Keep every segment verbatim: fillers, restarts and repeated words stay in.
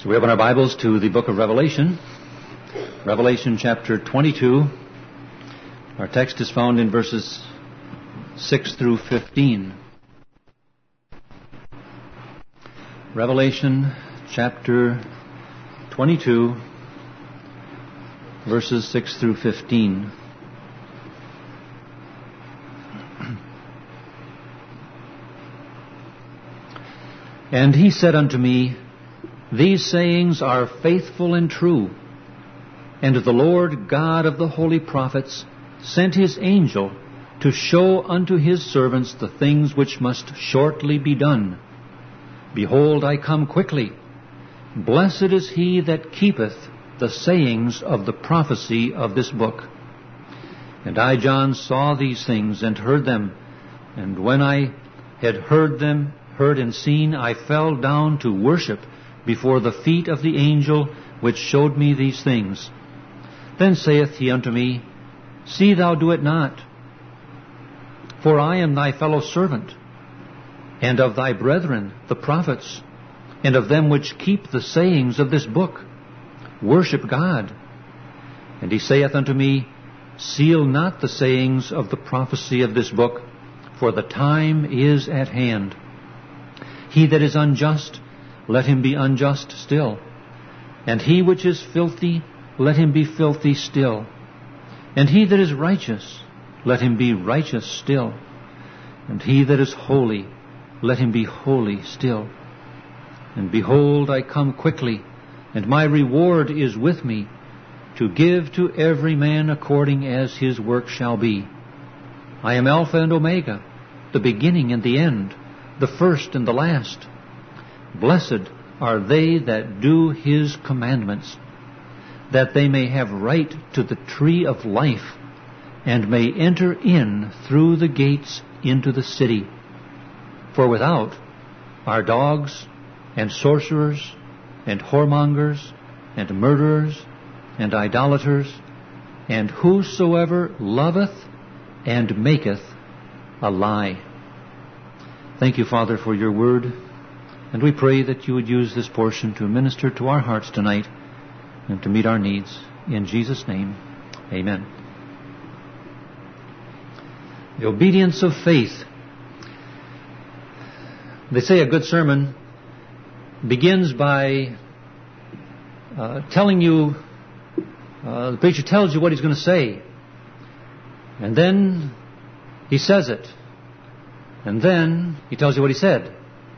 So we open our Bibles to the book of Revelation, Revelation chapter twenty-two. Our text is found in verses six through fifteen. Revelation chapter twenty-two, verses six through fifteen. And he said unto me, These sayings are faithful and true. And the Lord God of the holy prophets sent his angel to show unto his servants the things which must shortly be done. Behold, I come quickly. Blessed is he that keepeth the sayings of the prophecy of this book. And I, John, saw these things and heard them. And when I had heard them, heard and seen, I fell down to worship before the feet of the angel which showed me these things. Then saith he unto me, See thou do it not. For I am thy fellow servant, and of thy brethren the prophets, and of them which keep the sayings of this book. Worship God. And he saith unto me, Seal not the sayings of the prophecy of this book, for the time is at hand. He that is unjust, let him be unjust still. And he which is filthy, let him be filthy still. And he that is righteous, let him be righteous still. And he that is holy, let him be holy still. And behold, I come quickly, and my reward is with me, to give to every man according as his work shall be. I am Alpha and Omega, the beginning and the end, the first and the last. Blessed are they that do his commandments, that they may have right to the tree of life, and may enter in through the gates into the city. For without are dogs, and sorcerers, and whoremongers, and murderers, and idolaters, and whosoever loveth and maketh a lie. Thank you, Father, for your word, and we pray that you would use this portion to minister to our hearts tonight and to meet our needs. In Jesus' name, amen. The obedience of faith. They say a good sermon begins by uh, telling you, uh, the preacher tells you what he's going to say, and then he says it. And then he tells you what he said.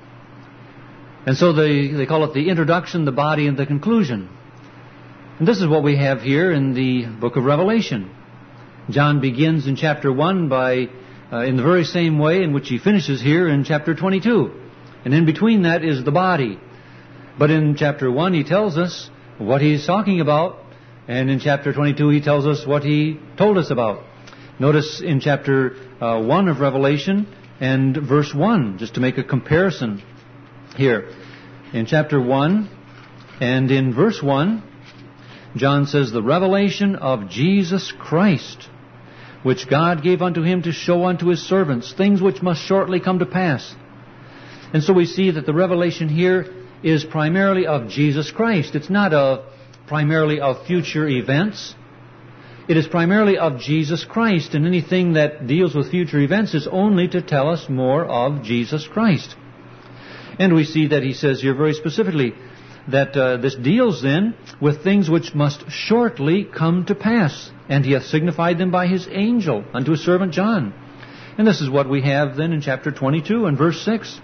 And so they, they call it the introduction, the body, and the conclusion. And this is what we have here in the book of Revelation. John begins in chapter one by, uh, in the very same way in which he finishes here in chapter twenty-two. And in between that is the body. But in chapter one he tells us what he's talking about. And in chapter twenty-two he tells us what he told us about. Notice in chapter uh, one of Revelation, and verse one, just to make a comparison here. In chapter one and in verse one, John says, The revelation of Jesus Christ, which God gave unto him to show unto his servants, things which must shortly come to pass. And so we see that the revelation here is primarily of Jesus Christ. It's not of primarily of future events. It is primarily of Jesus Christ, and anything that deals with future events is only to tell us more of Jesus Christ. And we see that he says here very specifically that uh, this deals then with things which must shortly come to pass. And he hath signified them by his angel unto his servant John. And this is what we have then in chapter twenty-two and verse six,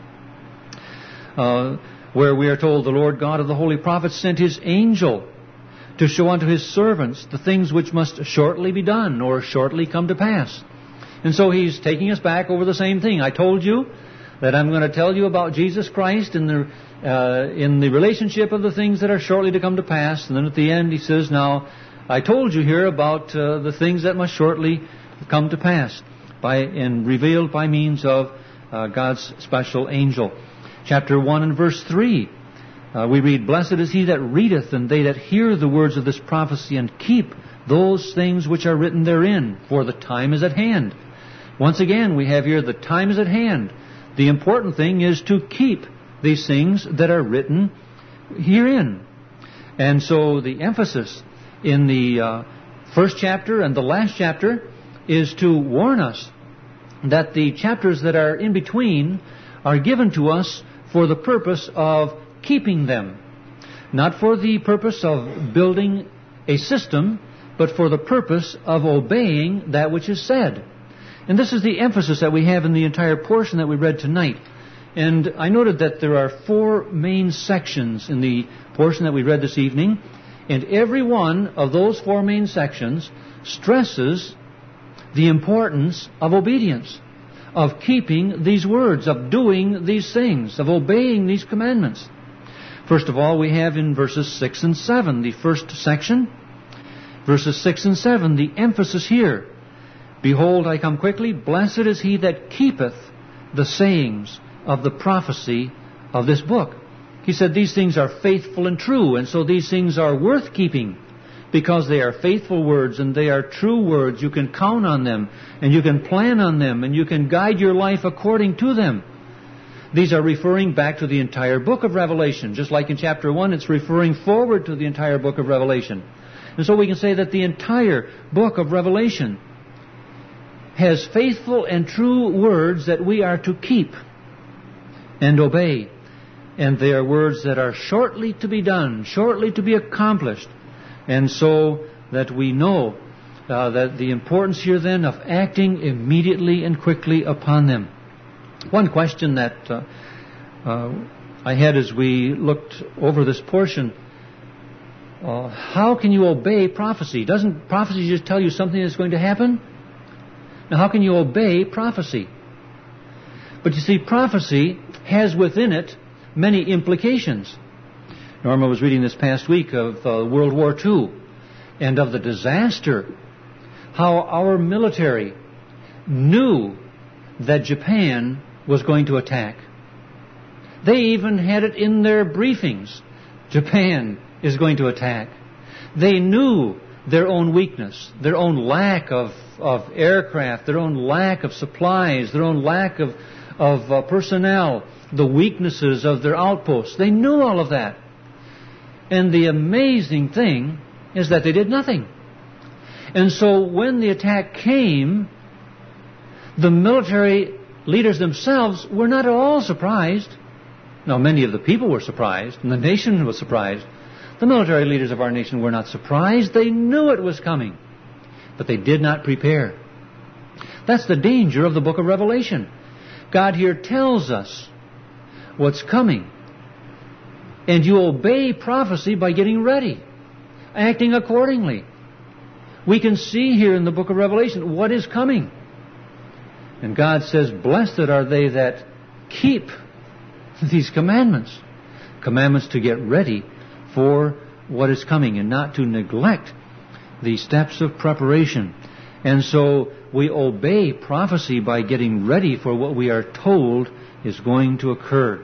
uh, where we are told, The Lord God of the holy prophets sent his angel to show unto his servants the things which must shortly be done, or shortly come to pass. And so he's taking us back over the same thing. I told you that I'm going to tell you about Jesus Christ in the uh, in the relationship of the things that are shortly to come to pass. And then at the end he says, Now, I told you here about uh, the things that must shortly come to pass, by and revealed by means of uh, God's special angel. Chapter one and verse three. Uh, we read, Blessed is he that readeth, and they that hear the words of this prophecy, and keep those things which are written therein, for the time is at hand. Once again, we have here, the time is at hand. The important thing is to keep these things that are written herein. And so the emphasis in the uh, first chapter and the last chapter is to warn us that the chapters that are in between are given to us for the purpose of keeping them. Not for the purpose of building a system, but for the purpose of obeying that which is said. And this is the emphasis that we have in the entire portion that we read tonight. And I noted that there are four main sections in the portion that we read this evening, and every one of those four main sections stresses the importance of obedience, of keeping these words, of doing these things, of obeying these commandments. First of all, we have in verses six and seven, the first section, verses six and seven, the emphasis here. Behold, I come quickly. Blessed is he that keepeth the sayings of the prophecy of this book. He said these things are faithful and true, and so these things are worth keeping because they are faithful words and they are true words. You can count on them and you can plan on them and you can guide your life according to them. These are referring back to the entire book of Revelation. Just like in chapter one, it's referring forward to the entire book of Revelation. And so we can say that the entire book of Revelation has faithful and true words that we are to keep and obey. And they are words that are shortly to be done, shortly to be accomplished. And so that we know uh, that the importance here then of acting immediately and quickly upon them. One question that uh, uh, I had as we looked over this portion, uh, how can you obey prophecy? Doesn't prophecy just tell you something that's going to happen? Now, how can you obey prophecy? But you see, prophecy has within it many implications. Norma was reading this past week of uh, World War Two and of the disaster, how our military knew that Japan was going to attack. They even had it in their briefings. Japan is going to attack. They knew their own weakness, their own lack of, of aircraft, their own lack of supplies, their own lack of, of uh, personnel, the weaknesses of their outposts. They knew all of that. And the amazing thing is that they did nothing. And so when the attack came, the military leaders themselves were not at all surprised. Now, many of the people were surprised, and the nation was surprised. The military leaders of our nation were not surprised. They knew it was coming. But they did not prepare. That's the danger of the book of Revelation. God here tells us what's coming. And you obey prophecy by getting ready, acting accordingly. We can see here in the book of Revelation what is coming. And God says, blessed are they that keep these commandments. Commandments to get ready for what is coming and not to neglect the steps of preparation. And so we obey prophecy by getting ready for what we are told is going to occur.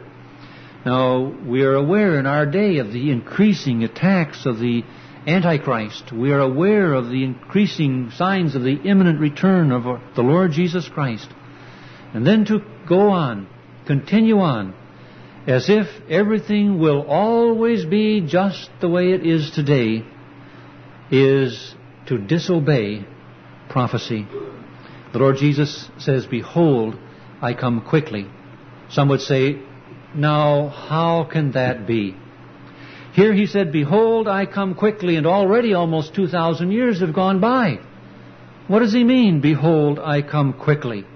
Now, we are aware in our day of the increasing attacks of the Antichrist. We are aware of the increasing signs of the imminent return of the Lord Jesus Christ. And then to go on, continue on, as if everything will always be just the way it is today, is to disobey prophecy. The Lord Jesus says, behold, I come quickly. Some would say, now how can that be? Here he said, behold, I come quickly, and already almost two thousand years have gone by. What does he mean, behold, I come quickly?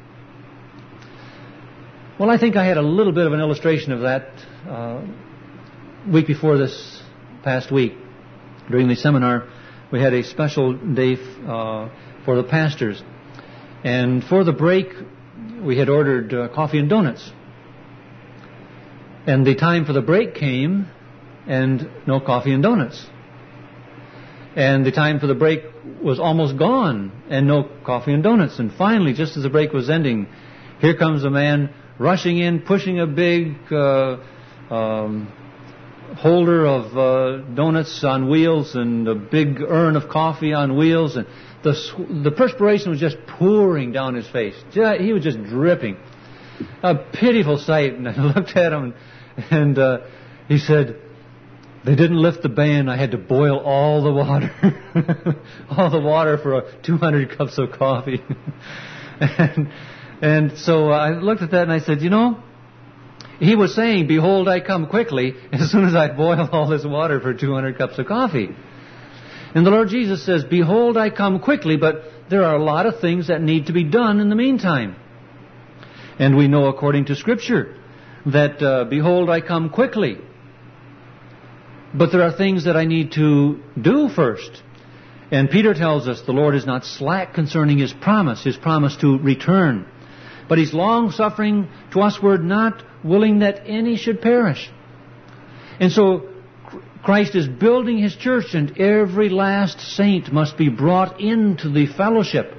Well, I think I had a little bit of an illustration of that uh, week before this past week. During the seminar, we had a special day uh, for the pastors. And for the break, we had ordered uh, coffee and donuts. And the time for the break came, and no coffee and donuts. And the time for the break was almost gone, and no coffee and donuts. And finally, just as the break was ending, here comes a man rushing in, pushing a big uh, um, holder of uh, donuts on wheels and a big urn of coffee on wheels. And the, the perspiration was just pouring down his face. He was just dripping. A pitiful sight. And I looked at him, and uh, he said, They didn't lift the ban. I had to boil all the water. all the water for a two hundred cups of coffee. and, and so I looked at that and I said, you know, he was saying, behold, I come quickly, as soon as I boil all this water for two hundred cups of coffee. And the Lord Jesus says, behold, I come quickly, but there are a lot of things that need to be done in the meantime. And we know according to Scripture that, uh, behold, I come quickly. But there are things that I need to do first. And Peter tells us the Lord is not slack concerning His promise, His promise to return. But He's long-suffering to usward, not willing that any should perish. And so Christ is building His church, and every last saint must be brought into the fellowship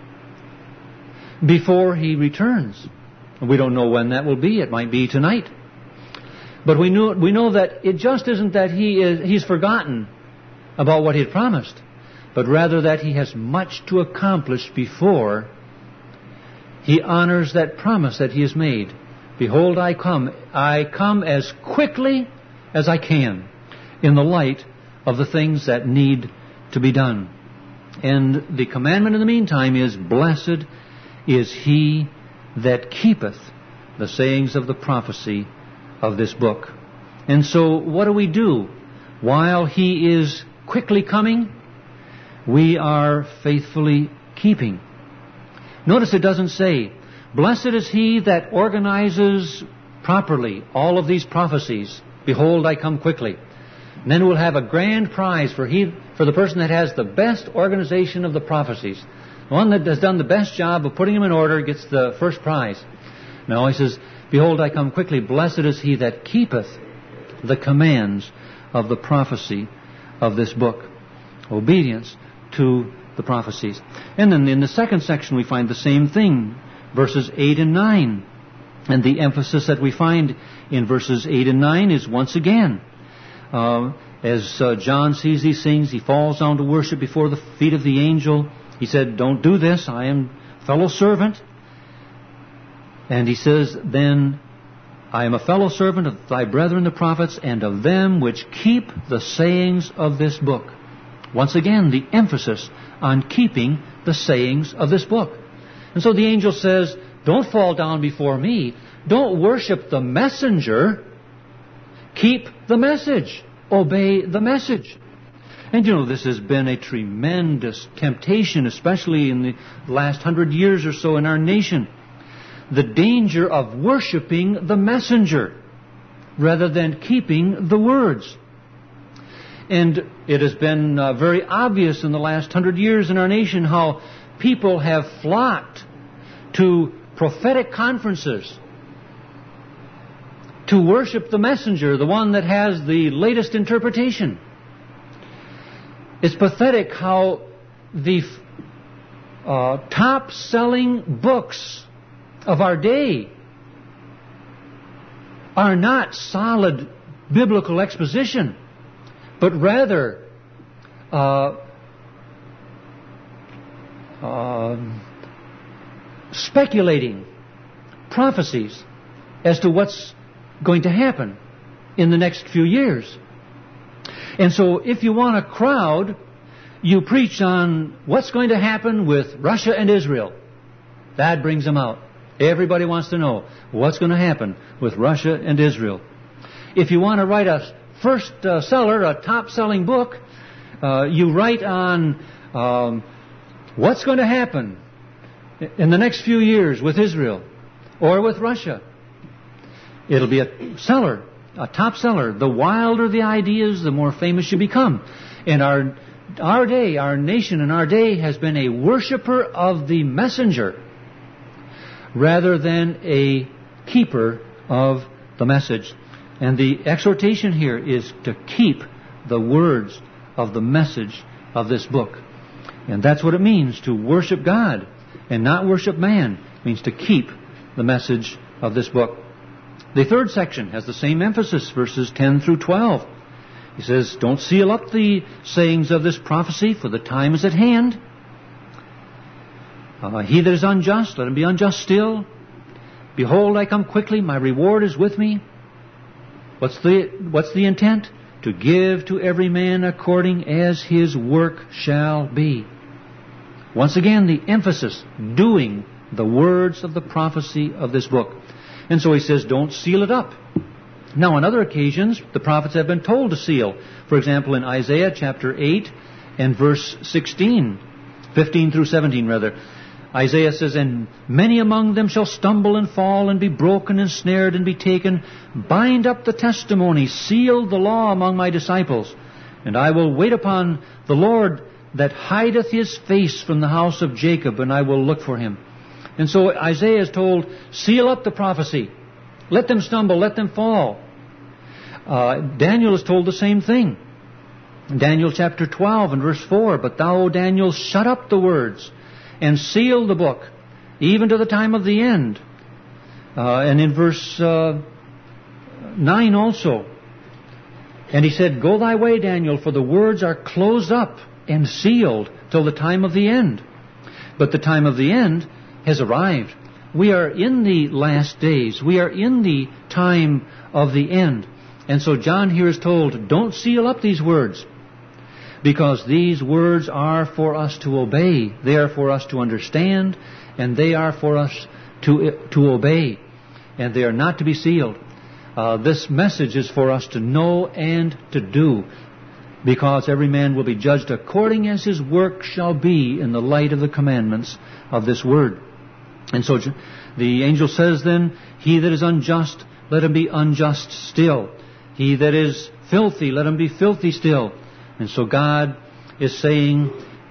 before He returns. We don't know when that will be. It might be tonight. But we know, we know that it just isn't that he is, He's forgotten about what He had promised, but rather that He has much to accomplish before He honors that promise that He has made. Behold, I come. I come as quickly as I can in the light of the things that need to be done. And the commandment in the meantime is, blessed is he that keepeth the sayings of the prophecy of this book. And so what do we do? While He is quickly coming, we are faithfully keeping. Notice it doesn't say, blessed is he that organizes properly all of these prophecies. Behold, I come quickly. And then we'll have a grand prize for he, for the person that has the best organization of the prophecies. The one that has done the best job of putting them in order gets the first prize. No, he says, behold, I come quickly. Blessed is he that keepeth the commands of the prophecy of this book. Obedience to the prophecies. And then in the second section we find the same thing. Verses eight and nine. And the emphasis that we find in verses eight and nine is once again, uh, as uh, John sees these things, he falls down to worship before the feet of the angel. He said, don't do this. I am fellow servant. And he says, then, I am a fellow servant of thy brethren the prophets, and of them which keep the sayings of this book. Once again, the emphasis on keeping the sayings of this book. And so the angel says, don't fall down before me. Don't worship the messenger. Keep the message. Obey the message. And you know, this has been a tremendous temptation, especially in the last hundred years or so in our nation. The danger of worshiping the messenger rather than keeping the words. And it has been uh, very obvious in the last hundred years in our nation how people have flocked to prophetic conferences to worship the messenger, the one that has the latest interpretation. It's pathetic how the uh, top-selling books of our day are not solid biblical exposition, but rather uh, uh, speculating prophecies as to what's going to happen in the next few years. And so if you want a crowd, you preach on what's going to happen with Russia and Israel. That brings them out. Everybody wants to know what's going to happen with Russia and Israel. If you want to write a first uh, seller, a top-selling book, uh, you write on um, what's going to happen in the next few years with Israel or with Russia. It'll be a seller, a top seller. The wilder the ideas, the more famous you become. And our our day, our nation and our day has been a worshiper of the messenger rather than a keeper of the message. And the exhortation here is to keep the words of the message of this book. And that's what it means to worship God and not worship man. It means to keep the message of this book. The third section has the same emphasis, verses ten through twelve. He says, don't seal up the sayings of this prophecy, for the time is at hand. Uh, he that is unjust, let him be unjust still. Behold, I come quickly, my reward is with me. What's the, what's the intent? to give to every man according as his work shall be. Once again, the emphasis, doing the words of the prophecy of this book. And so he says, don't seal it up. Now, on other occasions, the prophets have been told to seal. For example, in Isaiah chapter eight and verse sixteen, fifteen through seventeen rather, Isaiah says, and many among them shall stumble and fall and be broken and snared and be taken. Bind up the testimony, seal the law among my disciples. And I will wait upon the Lord that hideth his face from the house of Jacob, and I will look for him. And so Isaiah is told, seal up the prophecy. Let them stumble, let them fall. Uh, Daniel is told the same thing. Daniel chapter twelve and verse four, but thou, O Daniel, shut up the words and seal the book, even to the time of the end. Uh, and in verse uh, nine also, and he said, go thy way, Daniel, for the words are closed up and sealed till the time of the end. But the time of the end has arrived. We are in the last days. We are in the time of the end. And so John here is told, don't seal up these words, because these words are for us to obey. They are for us to understand, and they are for us to, to obey. And they are not to be sealed. Uh, this message is for us to know and to do, because every man will be judged according as his work shall be in the light of the commandments of this word. And so the angel says then, he that is unjust, let him be unjust still. He that is filthy, let him be filthy still. And so God is saying,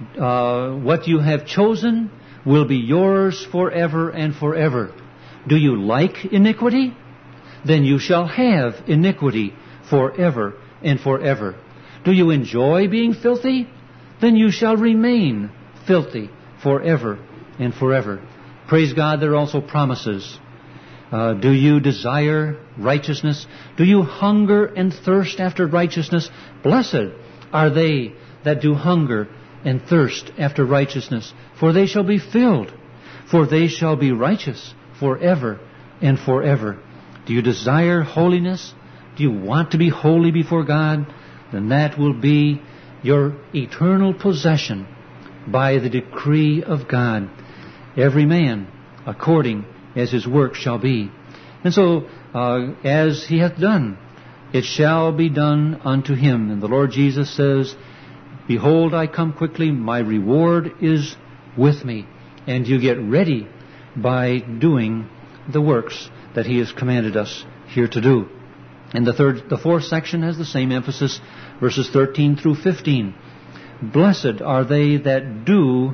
uh, what you have chosen will be yours forever and forever. Do you like iniquity? Then you shall have iniquity forever and forever. Do you enjoy being filthy? Then you shall remain filthy forever and forever. Praise God, there are also promises. Uh, do you desire righteousness? Do you hunger and thirst after righteousness? Blessed are they that do hunger and thirst after righteousness, for they shall be filled. For they shall be righteous forever and forever. Do you desire holiness? Do you want to be holy before God? Then that will be your eternal possession by the decree of God. Every man according as his work shall be. And so, uh, as he hath done, it shall be done unto him. And the Lord Jesus says, behold, I come quickly, my reward is with me. And you get ready by doing the works that he has commanded us here to do. And the third, the fourth section has the same emphasis, verses thirteen through fifteen. Blessed are they that do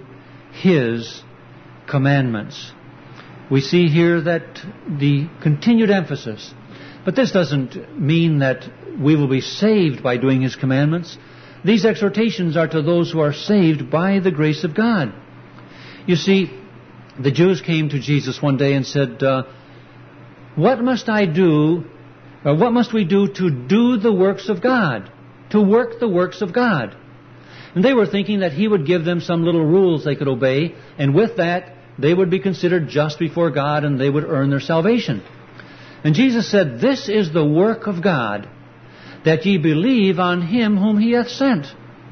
his commandments. We see here that the continued emphasis, but this doesn't mean that we will be saved by doing his commandments. These exhortations are to those who are saved by the grace of God. You see, the Jews came to Jesus one day and said, uh, what must I do, or what must we do to do the works of God, to work the works of God? And they were thinking that he would give them some little rules they could obey, and with that, they would be considered just before God and they would earn their salvation. And Jesus said, this is the work of God, that ye believe on him whom he hath sent.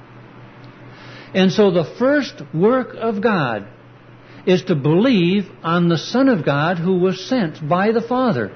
And so the first work of God is to believe on the Son of God who was sent by the Father.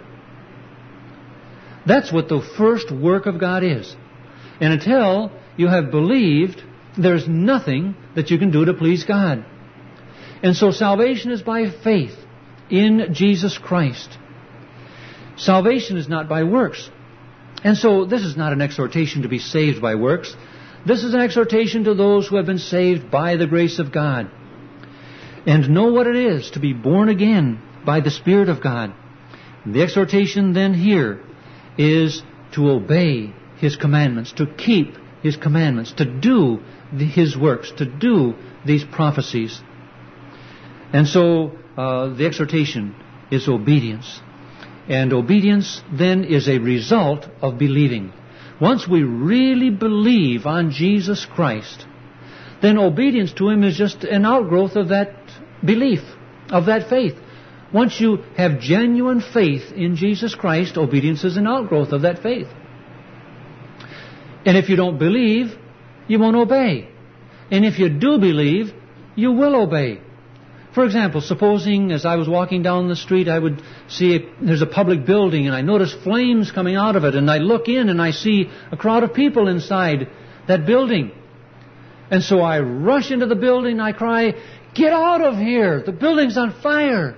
That's what the first work of God is. And until you have believed, there's nothing that you can do to please God. And so salvation is by faith in Jesus Christ. Salvation is not by works. And so this is not an exhortation to be saved by works. This is an exhortation to those who have been saved by the grace of God, and know what it is to be born again by the Spirit of God. The exhortation then here is to obey his commandments, to keep his commandments, to do his works, to do these prophecies. And so uh, the exhortation is obedience. And obedience then is a result of believing. Once we really believe on Jesus Christ, then obedience to him is just an outgrowth of that belief, of that faith. Once you have genuine faith in Jesus Christ, obedience is an outgrowth of that faith. And if you don't believe, you won't obey. And if you do believe, you will obey. For example, supposing as I was walking down the street, I would see a, there's a public building and I notice flames coming out of it, and I look in and I see a crowd of people inside that building. And so I rush into the building and I cry, "Get out of here! The building's on fire!"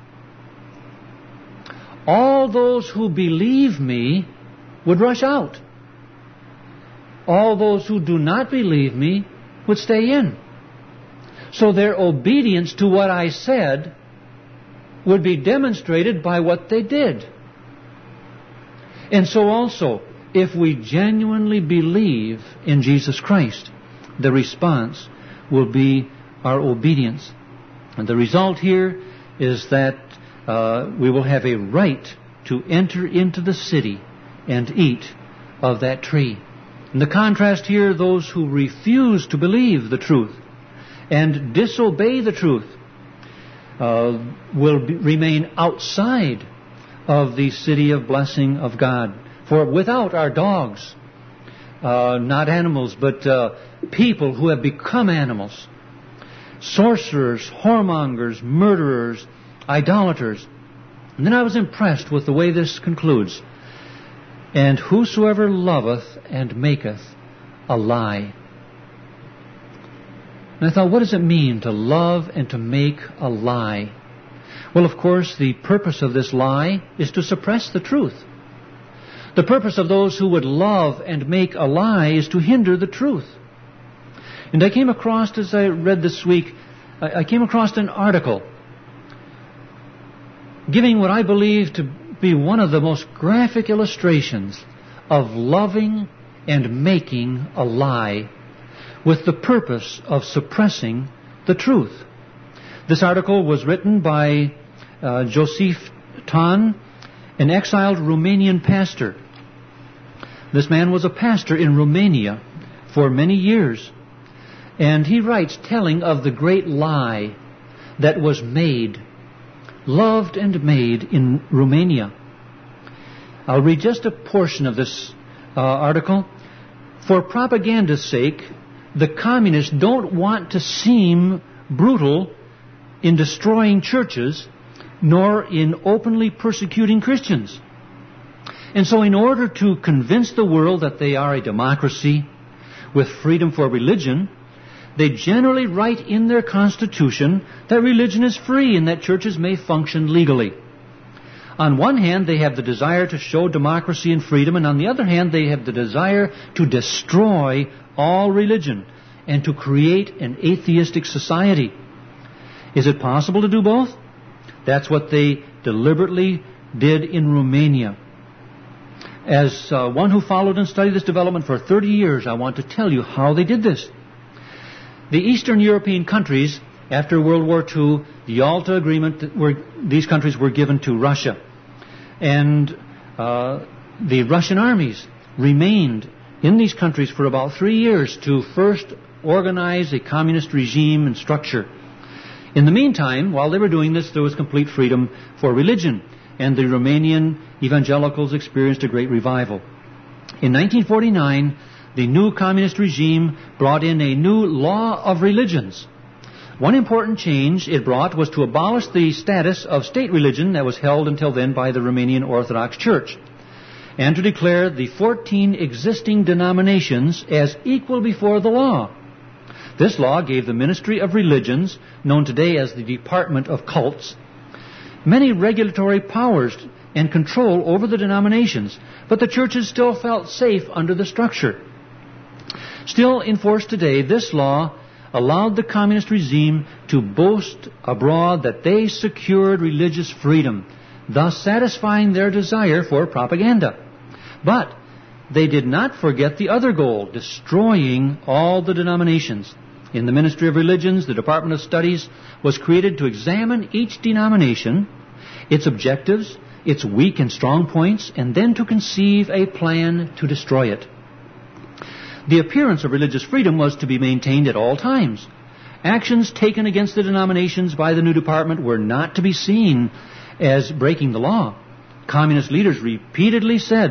All those who believe me would rush out. All those who do not believe me would stay in. So their obedience to what I said would be demonstrated by what they did. And so also, if we genuinely believe in Jesus Christ, the response will be our obedience. And the result here is that uh, we will have a right to enter into the city and eat of that tree. And the contrast here, those who refuse to believe the truth and disobey the truth uh, will be, remain outside of the city of blessing of God. For without are dogs, uh, not animals, but uh, people who have become animals, sorcerers, whoremongers, murderers, idolaters. And then I was impressed with the way this concludes. And whosoever loveth and maketh a lie. And I thought, what does it mean to love and to make a lie? Well, of course, the purpose of this lie is to suppress the truth. The purpose of those who would love and make a lie is to hinder the truth. And I came across, as I read this week, I came across an article giving what I believe to be one of the most graphic illustrations of loving and making a lie with the purpose of suppressing the truth. This article was written by uh, Joseph Tan, an exiled Romanian pastor. This man was a pastor in Romania for many years. And he writes telling of the great lie that was made, loved and made in Romania. I'll read just a portion of this uh, article. For propaganda's sake, the communists don't want to seem brutal in destroying churches, nor in openly persecuting Christians. And so in order to convince the world that they are a democracy with freedom for religion, they generally write in their constitution that religion is free and that churches may function legally. On one hand, they have the desire to show democracy and freedom, and on the other hand, they have the desire to destroy all religion and to create an atheistic society. Is it possible to do both? That's what they deliberately did in Romania. As uh, one who followed and studied this development for thirty years, I want to tell you how they did this. The Eastern European countries, after World War Two, the Yalta Agreement, were, these countries were given to Russia. And uh, the Russian armies remained in these countries for about three years to first organize a communist regime and structure. In the meantime, while they were doing this, there was complete freedom for religion, and the Romanian evangelicals experienced a great revival. In nineteen forty-nine, the new communist regime brought in a new law of religions. One important change it brought was to abolish the status of state religion that was held until then by the Romanian Orthodox Church, and to declare the fourteen existing denominations as equal before the law. This law gave the Ministry of Religions, known today as the Department of Cults, many regulatory powers and control over the denominations, but the churches still felt safe under the structure. Still in force today, this law allowed the communist regime to boast abroad that they secured religious freedom, thus satisfying their desire for propaganda. But they did not forget the other goal, destroying all the denominations. In the Ministry of Religions, the Department of Studies was created to examine each denomination, its objectives, its weak and strong points, and then to conceive a plan to destroy it. The appearance of religious freedom was to be maintained at all times. Actions taken against the denominations by the new department were not to be seen as breaking the law. Communist leaders repeatedly said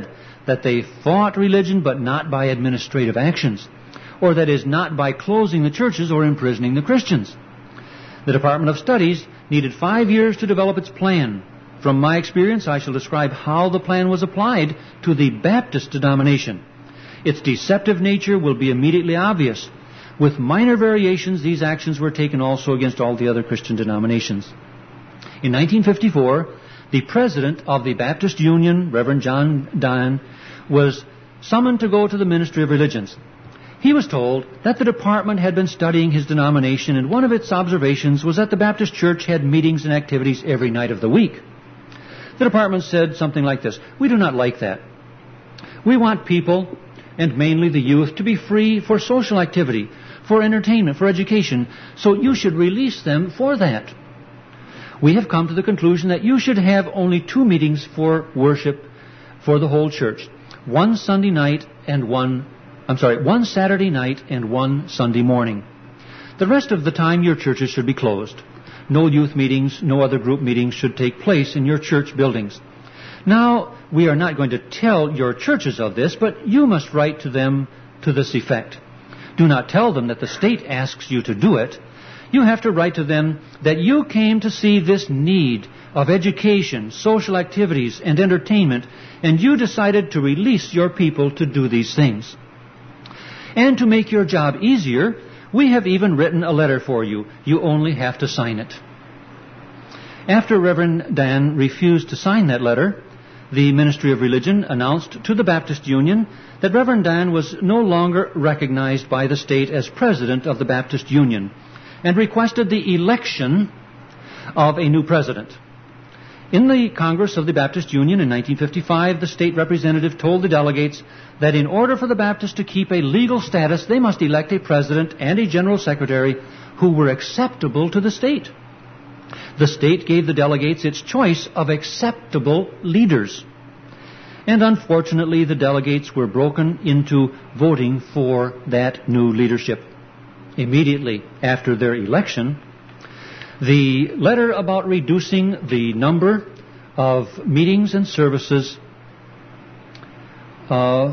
that they fought religion but not by administrative actions, or that is, not by closing the churches or imprisoning the Christians. The Department of Studies needed five years to develop its plan. From my experience, I shall describe how the plan was applied to the Baptist denomination. Its deceptive nature will be immediately obvious. With minor variations, these actions were taken also against all the other Christian denominations. In nineteen fifty-four, the president of the Baptist Union, Reverend John Dann, was summoned to go to the Ministry of Religions. He was told that the department had been studying his denomination, and one of its observations was that the Baptist Church had meetings and activities every night of the week. The department said something like this: "We do not like that. We want people, and mainly the youth, to be free for social activity, for entertainment, for education, so you should release them for that. We have come to the conclusion that you should have only two meetings for worship for the whole church. One Sunday night and one, I'm sorry, one Saturday night and one Sunday morning. The rest of the time your churches should be closed. No youth meetings, no other group meetings should take place in your church buildings. Now, we are not going to tell your churches of this, but you must write to them to this effect. Do not tell them that the state asks you to do it. You have to write to them that you came to see this need of education, social activities, and entertainment, and you decided to release your people to do these things. And to make your job easier, we have even written a letter for you. You only have to sign it." After Reverend Dan refused to sign that letter, the Ministry of Religion announced to the Baptist Union that Reverend Dan was no longer recognized by the state as president of the Baptist Union, and requested the election of a new president. In the Congress of the Baptist Union in nineteen fifty-five, the state representative told the delegates that in order for the Baptists to keep a legal status, they must elect a president and a general secretary who were acceptable to the state. The state gave the delegates its choice of acceptable leaders. And unfortunately, the delegates were broken into voting for that new leadership. Immediately after their election, the letter about reducing the number of meetings and services uh,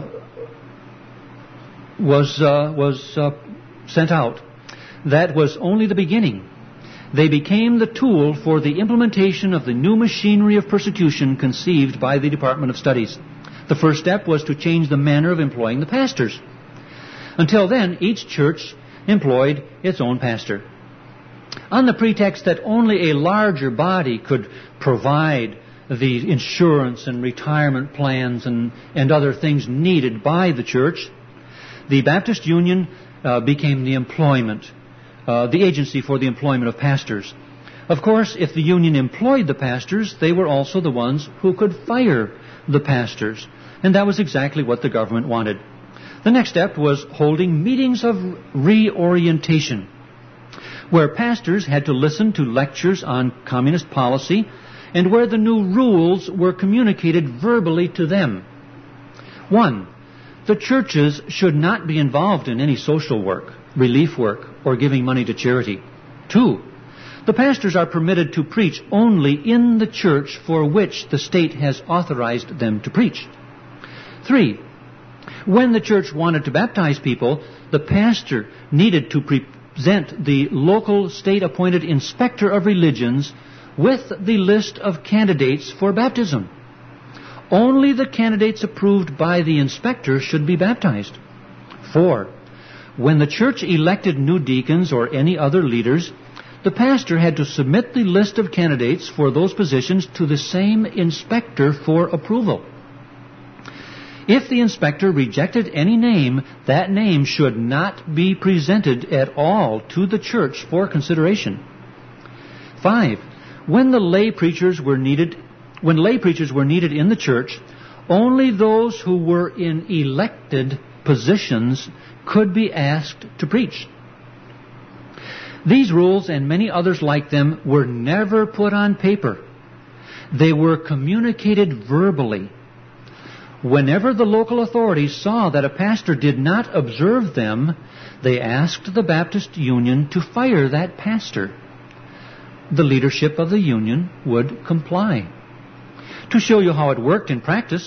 was uh, was uh, sent out. That was only the beginning. They became the tool for the implementation of the new machinery of persecution conceived by the Department of Studies. The first step was to change the manner of employing the pastors. Until then, each church employed its own pastor. On the pretext that only a larger body could provide the insurance and retirement plans and, and other things needed by the church, the Baptist Union uh, became the employment, uh, the agency for the employment of pastors. Of course, if the union employed the pastors, they were also the ones who could fire the pastors. And that was exactly what the government wanted. The next step was holding meetings of reorientation, where pastors had to listen to lectures on communist policy and where the new rules were communicated verbally to them. One, the churches should not be involved in any social work, relief work, or giving money to charity. Two, the pastors are permitted to preach only in the church for which the state has authorized them to preach. Three, when the church wanted to baptize people, the pastor needed to present the local state-appointed inspector of religions with the list of candidates for baptism. Only the candidates approved by the inspector should be baptized. Four, when the church elected new deacons or any other leaders, the pastor had to submit the list of candidates for those positions to the same inspector for approval. If the inspector rejected any name, that name should not be presented at all to the church for consideration. Five, when the lay preachers were needed, when lay preachers were needed in the church, only those who were in elected positions could be asked to preach. These rules and many others like them were never put on paper. They were communicated verbally. Whenever the local authorities saw that a pastor did not observe them, they asked the Baptist Union to fire that pastor. The leadership of the union would comply. To show you how it worked in practice,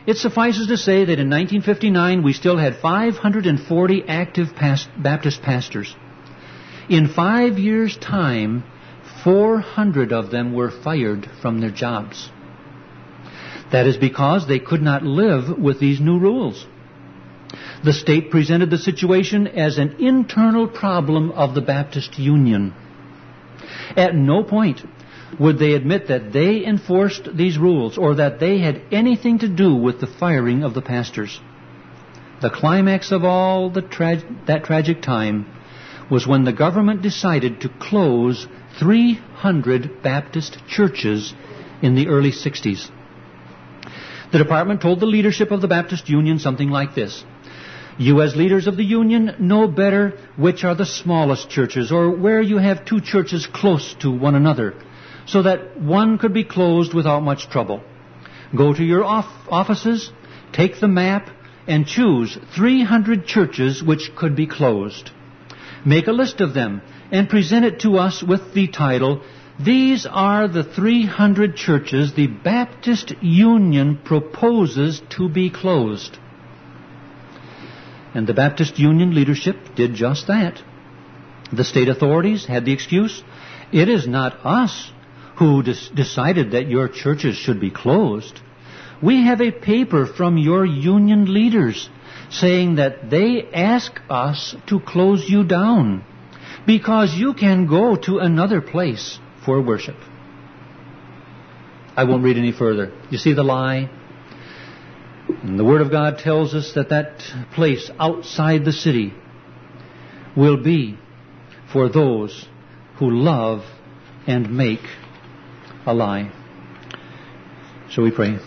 It suffices to say that in nineteen fifty-nine we still had five hundred forty active past Baptist pastors. In five years' time, four hundred of them were fired from their jobs. That is because they could not live with these new rules. The state presented the situation as an internal problem of the Baptist Union. At no point would they admit that they enforced these rules or that they had anything to do with the firing of the pastors. The climax of all the tra- that tragic time was when the government decided to close three hundred Baptist churches in the early sixties. The department told the leadership of the Baptist Union something like this: "You as leaders of the Union know better which are the smallest churches or where you have two churches close to one another, so that one could be closed without much trouble. Go to your off- offices, take the map, and choose three hundred churches which could be closed. Make a list of them and present it to us with the title, 'These are the three hundred churches the Baptist Union proposes to be closed.'" And the Baptist Union leadership did just that. The state authorities had the excuse, "It is not us who des- decided that your churches should be closed. We have a paper from your union leaders saying that they ask us to close you down because you can go to another place for worship." I won't read any further. You see the lie? And the Word of God tells us that that place outside the city will be for those who love and make a lie. So we pray.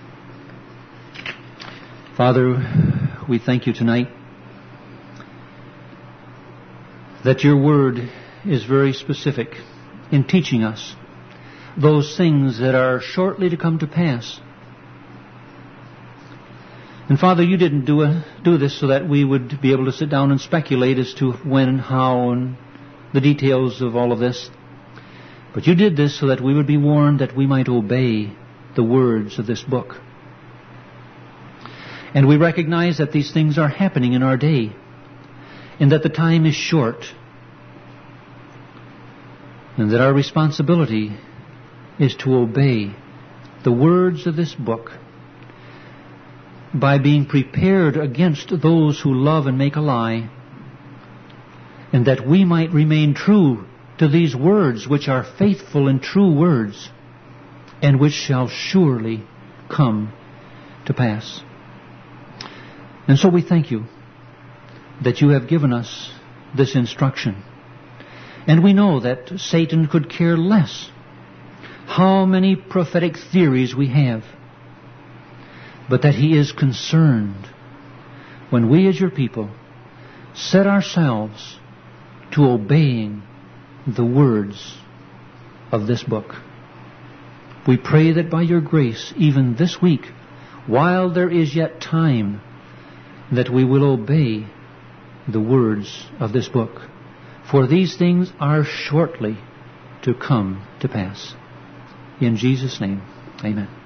Father, we thank you tonight that your Word is very specific in teaching us those things that are shortly to come to pass. And Father, you didn't do a, do this so that we would be able to sit down and speculate as to when and how and the details of all of this. But you did this so that we would be warned that we might obey the words of this book. And we recognize that these things are happening in our day, and that the time is short, and that our responsibility is to obey the words of this book by being prepared against those who love and make a lie, and that we might remain true to these words, which are faithful and true words, and which shall surely come to pass. And so we thank you that you have given us this instruction. And we know that Satan could care less how many prophetic theories we have, but that he is concerned when we as your people set ourselves to obeying the words of this book. We pray that by your grace, even this week, while there is yet time, that we will obey the words of this book. For these things are shortly to come to pass. In Jesus' name, amen.